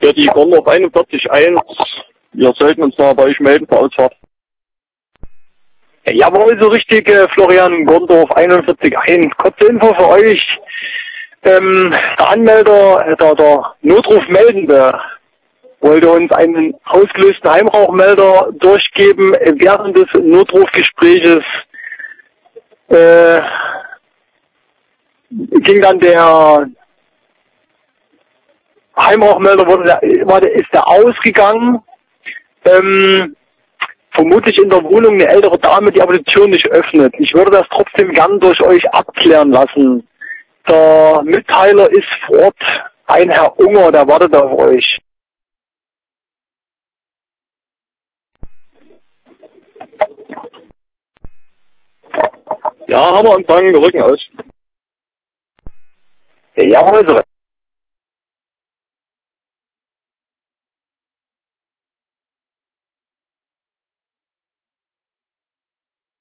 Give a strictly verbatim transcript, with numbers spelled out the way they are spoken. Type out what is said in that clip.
Für die Gondorf einundvierzig eins, wir sollten uns mal bei euch melden für Ausfahrt. Jawohl, so richtig, äh, Florian, Gondorf einundvierzig eins. Kurze Info für euch. Ähm, der Anmelder, äh, der, der Notrufmeldende, wollte uns einen ausgelösten Heimrauchmelder durchgeben. Während des Notrufgespräches äh, ging dann der Heimrauchmelder, wurde der, war der, ist der ausgegangen. Ähm, vermutlich in der Wohnung eine ältere Dame, die aber die Tür nicht öffnet. Ich würde das trotzdem gern durch euch abklären lassen. Der Mitteiler ist vor Ort, ein Herr Unger, der wartet auf euch. Ja, haben wir Empfang, wir rücken aus. Jawohl, so.